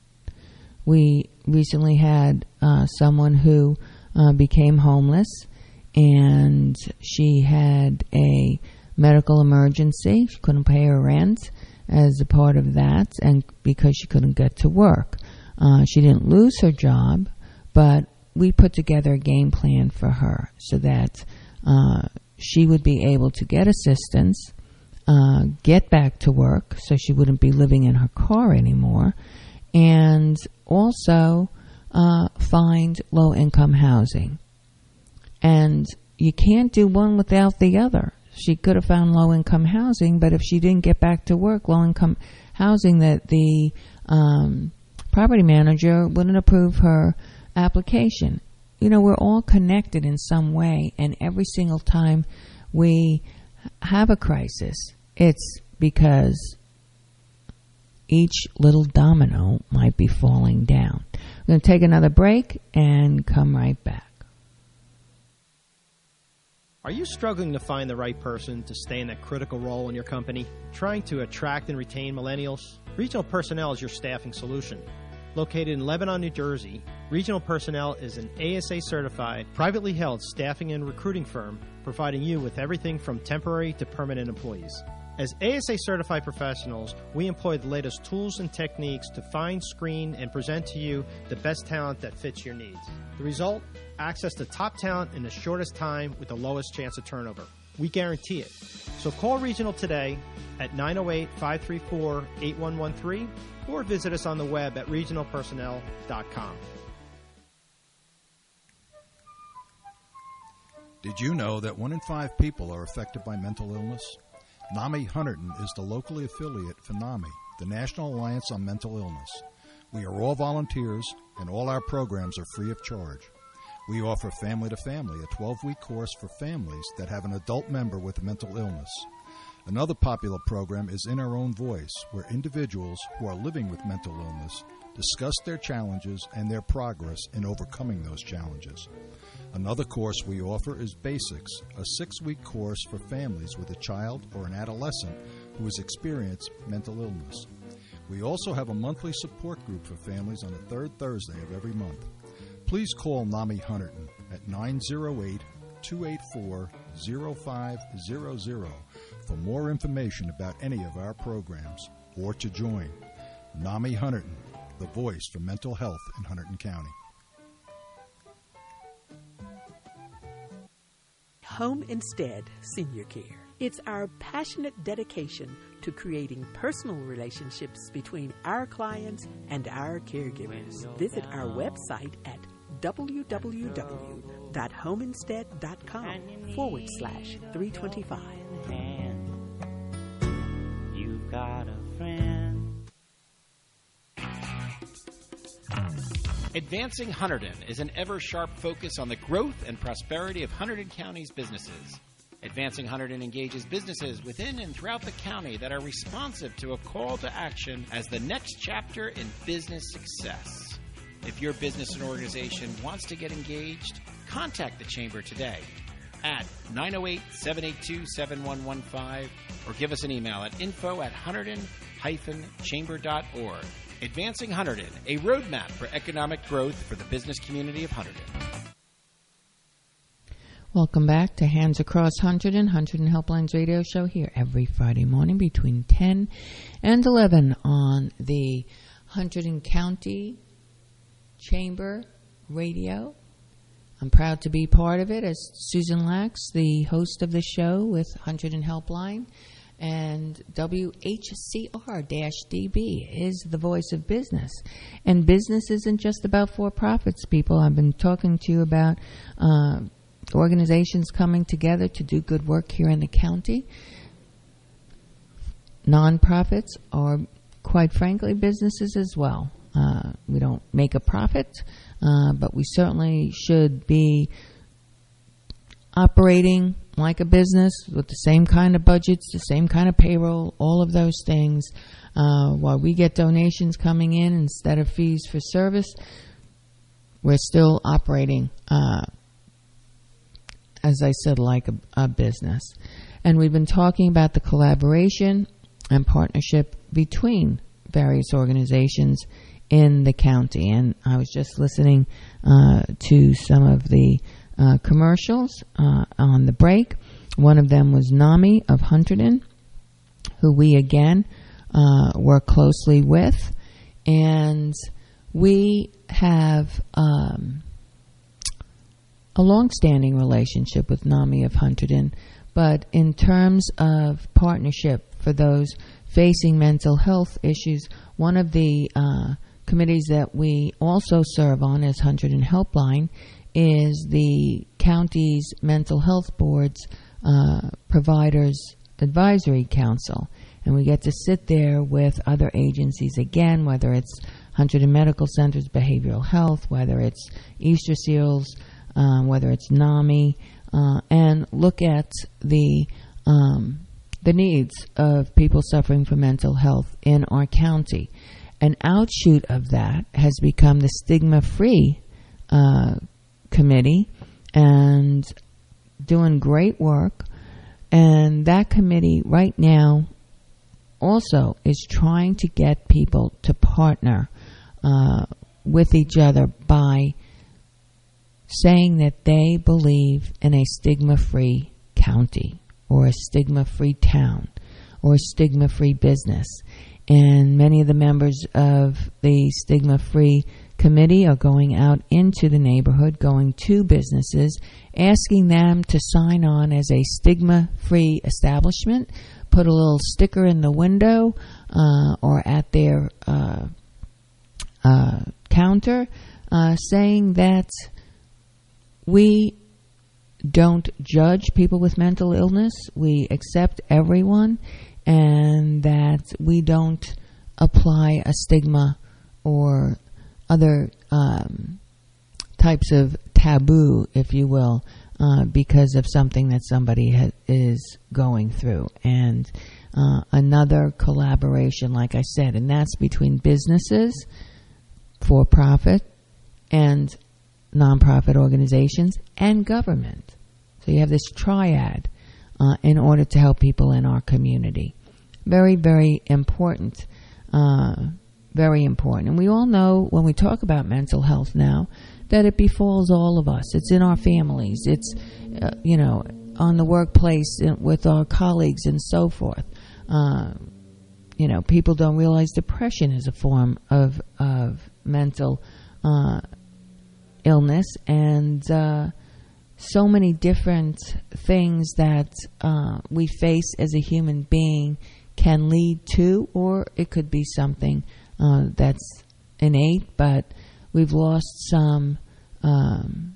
We recently had uh, someone who Uh, became homeless, and she had a medical emergency. She couldn't pay her rent as a part of that, and because she couldn't get to work. Uh, she didn't lose her job, but we put together a game plan for her so that uh, she would be able to get assistance, uh, get back to work so she wouldn't be living in her car anymore, and also Uh, find low-income housing. And you can't do one without the other. She could have found low-income housing, but if she didn't get back to work, low-income housing, that the um, property manager wouldn't approve her application. You know, we're all connected in some way, and every single time we have a crisis, it's because each little domino might be falling down. We're going to take another break and come right back. Are you struggling to find the right person to stay in that critical role in your company? Trying to attract and retain millennials? Regional Personnel is your staffing solution. Located in Lebanon, New Jersey, Regional Personnel is an A S A-certified, privately held staffing and recruiting firm providing you with everything from temporary to permanent employees. As A S A-certified professionals, we employ the latest tools and techniques to find, screen, and present to you the best talent that fits your needs. The result? Access to top talent in the shortest time with the lowest chance of turnover. We guarantee it. So call Regional today at nine oh eight, five three four, eight one one three or visit us on the web at regional personnel dot com. Did you know that one in five people are affected by mental illness? NAMI Hunterdon is the locally affiliate for NAMI, the National Alliance on Mental Illness. We are all volunteers, and all our programs are free of charge. We offer Family to Family, a twelve-week course for families that have an adult member with a mental illness. Another popular program is In Our Own Voice, where individuals who are living with mental illness discuss their challenges and their progress in overcoming those challenges. Another course we offer is Basics, a six-week course for families with a child or an adolescent who has experienced mental illness. We also have a monthly support group for families on the third Thursday of every month. Please call NAMI Hunterdon at nine oh eight, two eight four, oh five hundred for more information about any of our programs or to join. NAMI Hunterdon, the voice for mental health in Hunterdon County. Home Instead Senior Care. It's our passionate dedication to creating personal relationships between our clients and our caregivers. Visit our website at www.homeinstead.com forward slash 325. You've got a friend. Advancing Hunterdon is an ever-sharp focus on the growth and prosperity of Hunterdon County's businesses. Advancing Hunterdon engages businesses within and throughout the county that are responsive to a call to action as the next chapter in business success. If your business and organization wants to get engaged, contact the Chamber today at nine oh eight, seven eight two, seven one one five or give us an email at info at hunterdon dash chamber dot org. Advancing Hunterdon, a roadmap for economic growth for the business community of Hunterdon. Welcome back to Hands Across Hunterdon, Hunterdon Helplines radio show here every Friday morning between ten and eleven on the Hunterdon County Chamber Radio. I'm proud to be part of it as Susan Lax, the host of the show with Hunterdon Helpline. And W H C R D B is the voice of business. And business isn't just about for-profits, people. I've been talking to you about uh, organizations coming together to do good work here in the county. Nonprofits are, quite frankly, businesses as well. Uh, we don't make a profit, uh, but we certainly should be operating like a business with the same kind of budgets, the same kind of payroll, all of those things. Uh, while we get donations coming in instead of fees for service, we're still operating, uh, as I said, like a, a business. And we've been talking about the collaboration and partnership between various organizations in the county. And I was just listening uh, to some of the Uh, commercials uh, on the break. One of them was NAMI of Hunterdon, who we again uh, work closely with, and we have um, a long-standing relationship with NAMI of Hunterdon. But in terms of partnership for those facing mental health issues, one of the uh, committees that we also serve on as Hunterdon Helpline is the county's mental health board's uh, providers advisory council. And we get to sit there with other agencies again, whether it's Hunterdon Medical Center's behavioral health, whether it's Easter Seals, uh, whether it's NAMI, uh, and look at the um, the needs of people suffering from mental health in our county. An outshoot of that has become the Stigma-Free uh committee, and doing great work. And that committee right now also is trying to get people to partner uh, with each other by saying that they believe in a stigma-free county or a stigma-free town or a stigma-free business. And many of the members of the Stigma-Free Committee are going out into the neighborhood, going to businesses, asking them to sign on as a stigma-free establishment, put a little sticker in the window uh, or at their uh, uh, counter uh, saying that we don't judge people with mental illness. We accept everyone, and that we don't apply a stigma or other um, types of taboo, if you will, uh, because of something that somebody ha- is going through. And uh, another collaboration, like I said, and that's between businesses, for-profit, and nonprofit organizations, and government. So you have this triad uh, in order to help people in our community. Very, very important. Uh, very important. And we all know when we talk about mental health now that it befalls all of us. It's in our families. It's, uh, you know, on the workplace with our colleagues and so forth. Uh, you know, people don't realize depression is a form of, of mental uh, illness, and uh, so many different things that uh, we face as a human being can lead to, or it could be something uh, that's innate, but we've lost some um,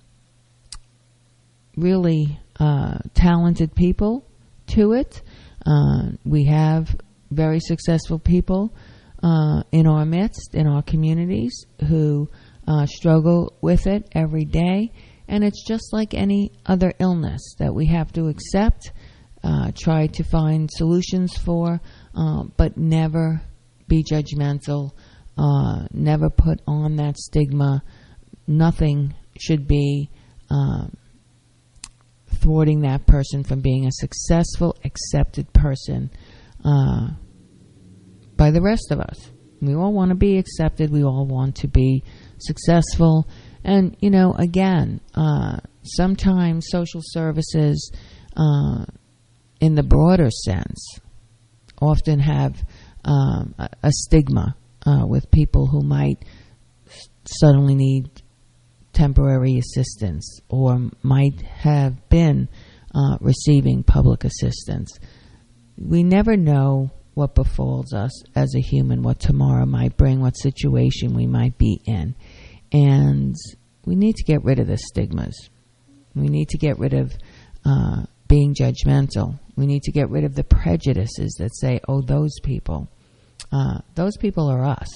really uh, talented people to it. Uh, we have very successful people uh, in our midst, in our communities, who uh, struggle with it every day. And it's just like any other illness that we have to accept, uh, try to find solutions for, uh, but never be judgmental, uh, never put on that stigma. Nothing should be um, thwarting that person from being a successful, accepted person uh, by the rest of us. We all want to be accepted. We all want to be successful. And, you know, again, uh, sometimes social services, uh, in the broader sense, often have um, a, a stigma uh, with people who might s- suddenly need temporary assistance or might have been uh, receiving public assistance. We never know what befalls us as a human, what tomorrow might bring, what situation we might be in. And we need to get rid of the stigmas. We need to get rid of uh, being judgmental. We need to get rid of the prejudices that say, oh, those people, uh, those people are us.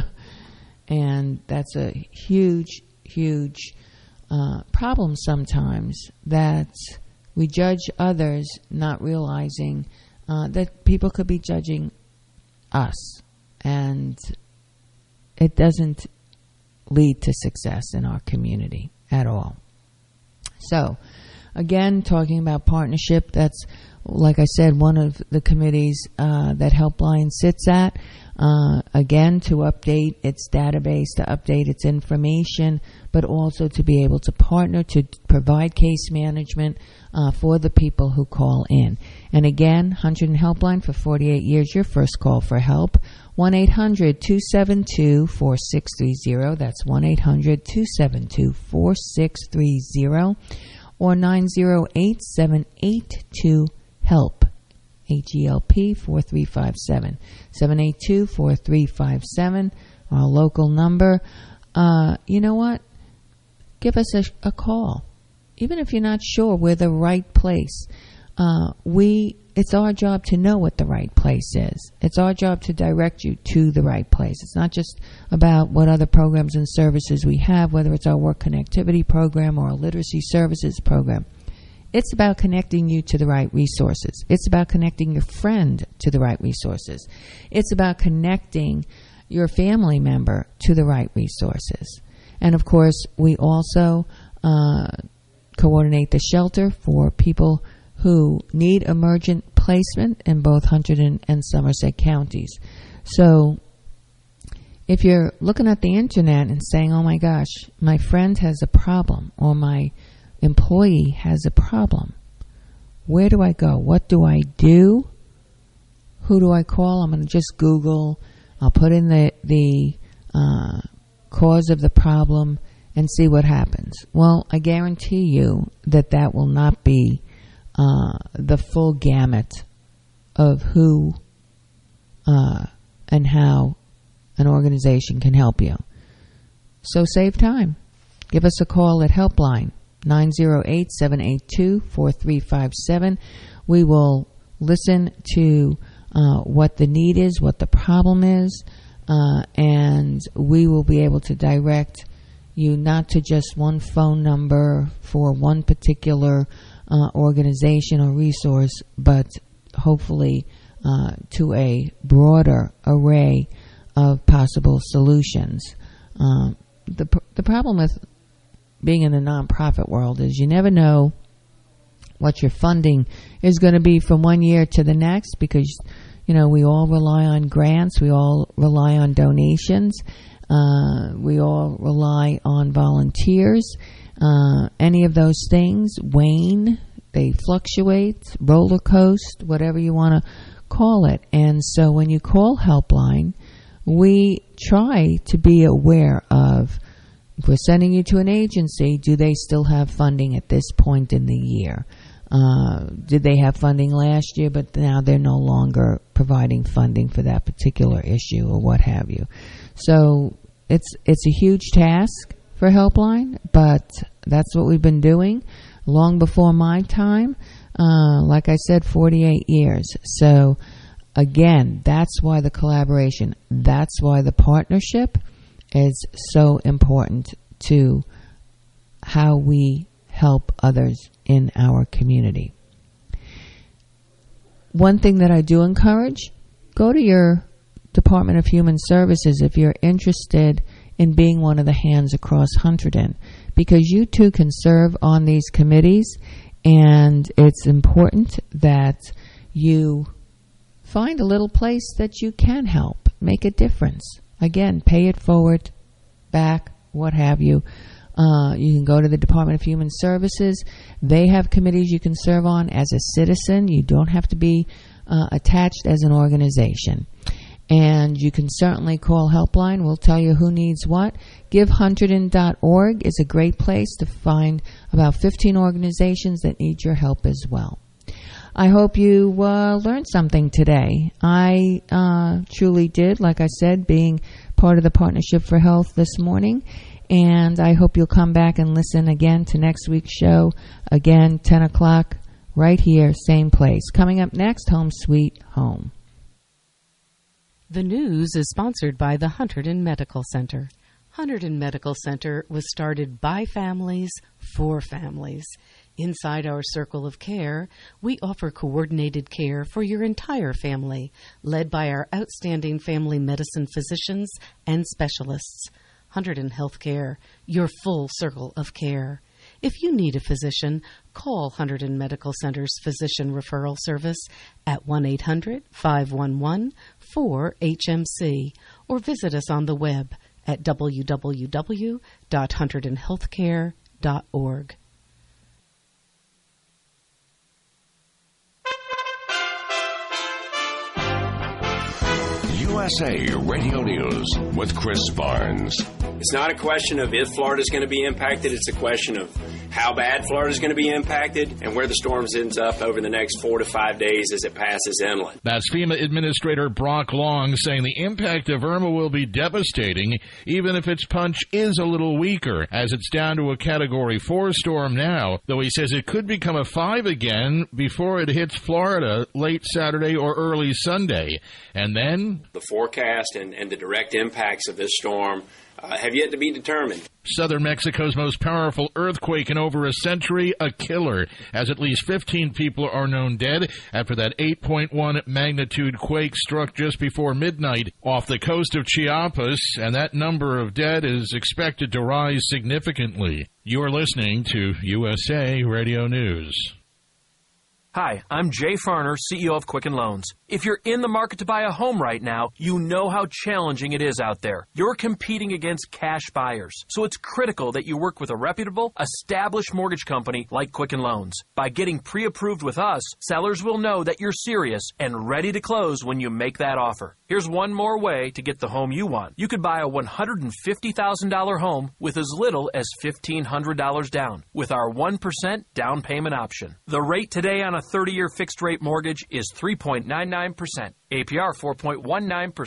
And that's a huge, huge uh, problem sometimes, that we judge others not realizing uh, that people could be judging us. And it doesn't lead to success in our community at all. So, again, talking about partnership, that's, like I said, one of the committees uh, that Helpline sits at. Uh, again, to update its database, to update its information, but also to be able to partner to provide case management uh, for the people who call in. And again, one hundred Helpline for forty-eight years, your first call for help. one eight hundred two seven two four six three zero. That's one eight hundred two seven two four six three zero. Or nine zero eight seven eight two HELP. H E L P four three five seven. seven eight two four three five seven. Our local number. Uh, you know what? Give us a, a call. Even if you're not sure we're the right place. Uh, we it's our job to know what the right place is. It's our job to direct you to the right place. It's not just about what other programs and services we have, whether it's our work connectivity program or our literacy services program. It's about connecting you to the right resources. It's about connecting your friend to the right resources. It's about connecting your family member to the right resources. And, of course, we also uh, coordinate the shelter for people who need emergent placement in both Hunterdon and Somerset counties. So if you're looking at the internet and saying, oh, my gosh, my friend has a problem, or my employee has a problem, where do I go? What do I do? Who do I call? I'm going to just Google. I'll put in the, the uh, cause of the problem and see what happens. Well, I guarantee you that that will not be uh, the full gamut of who uh, and how an organization can help you. So save time. Give us a call at Helpline. nine zero eight, seven eight two, four three five seven. We will listen to uh, what the need is, what the problem is, uh, and we will be able to direct you not to just one phone number for one particular uh, organization or resource, but hopefully uh, to a broader array of possible solutions. Um, the the problem with being in the nonprofit world is you never know what your funding is going to be from one year to the next, because, you know, we all rely on grants, we all rely on donations, uh, we all rely on volunteers. Uh, any of those things wane, they fluctuate, roller coast, whatever you want to call it. And so when you call Helpline, we try to be aware of, if we're sending you to an agency, do they still have funding at this point in the year? Uh, did they have funding last year, but now they're no longer providing funding for that particular issue or what have you? So it's it's a huge task for Helpline, but that's what we've been doing long before my time. Uh, like I said, forty-eight years. So again, that's why the collaboration, that's why the partnership is so important to how we help others in our community. One thing that I do encourage, go to your Department of Human Services if you're interested in being one of the hands across Hunterdon, because you too can serve on these committees, and it's important that you find a little place that you can help, make a difference. Again, pay it forward, back, what have you. Uh, you can go to the Department of Human Services. They have committees you can serve on as a citizen. You don't have to be uh, attached as an organization. And you can certainly call Helpline. We'll tell you who needs what. Give Hunterdon dot org is a great place to find about fifteen organizations that need your help as well. I hope you uh, learned something today. I uh, truly did, like I said, being part of the Partnership for Health this morning. And I hope you'll come back and listen again to next week's show. Again, ten o'clock, right here, same place. Coming up next, Home Sweet Home. The news is sponsored by the Hunterdon Medical Center. Hunterdon Medical Center was started by families for families. Inside our circle of care, we offer coordinated care for your entire family, led by our outstanding family medicine physicians and specialists. Hunterdon Healthcare, your full circle of care. If you need a physician, call Hunterdon Medical Center's Physician Referral Service at one eight hundred, five one one, four H M C or visit us on the web at w w w dot hunterdon healthcare dot org. U S A Radio News with Chris Barnes. It's not a question of if Florida's going to be impacted. It's a question of how bad Florida's going to be impacted and where the storms ends up over the next four to five days as it passes inland. That's FEMA Administrator Brock Long saying the impact of Irma will be devastating, even if its punch is a little weaker, as it's down to a Category four storm now, though he says it could become a five again before it hits Florida late Saturday or early Sunday. And then the forecast and, and the direct impacts of this storm Uh, have yet to be determined. Southern Mexico's most powerful earthquake in over a century, a killer, as at least fifteen people are known dead after that eight point one magnitude quake struck just before midnight off the coast of Chiapas, and that number of dead is expected to rise significantly. You're listening to U S A Radio News. Hi, I'm Jay Farner, C E O of Quicken Loans. If you're in the market to buy a home right now, you know how challenging it is out there. You're competing against cash buyers, so it's critical that you work with a reputable, established mortgage company like Quicken Loans. By getting pre-approved with us, sellers will know that you're serious and ready to close when you make that offer. Here's one more way to get the home you want. You could buy a one hundred fifty thousand dollars home with as little as fifteen hundred dollars down with our one percent down payment option. The rate today on a thirty-year fixed-rate mortgage is three point nine nine percent, A P R four point one nine percent.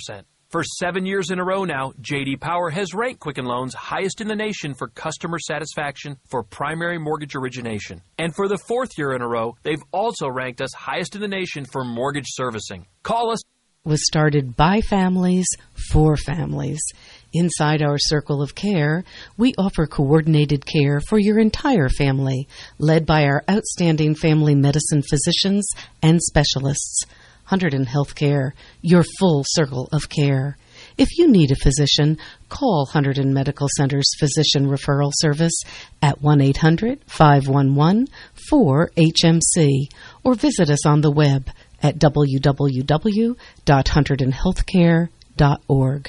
For seven years in a row now, J D Power has ranked Quicken Loans highest in the nation for customer satisfaction for primary mortgage origination. And for the fourth year in a row, they've also ranked us highest in the nation for mortgage servicing. Call us. Was started by families for families. Inside our circle of care, we offer coordinated care for your entire family, led by our outstanding family medicine physicians and specialists. Hunterdon Healthcare, your full circle of care. If you need a physician, call Hunterdon Medical Center's Physician Referral Service at one eight hundred, five one one, four H M C or visit us on the web at w w w dot hunterdon healthcare dot org.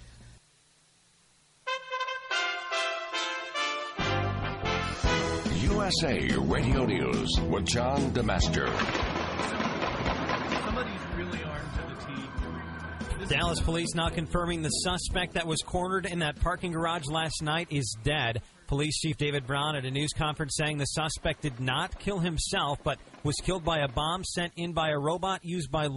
U S A Radio News with John DeMaster. Dallas police now confirming the suspect that was cornered in that parking garage last night is dead. Police Chief David Brown at a news conference saying the suspect did not kill himself, but was killed by a bomb sent in by a robot used by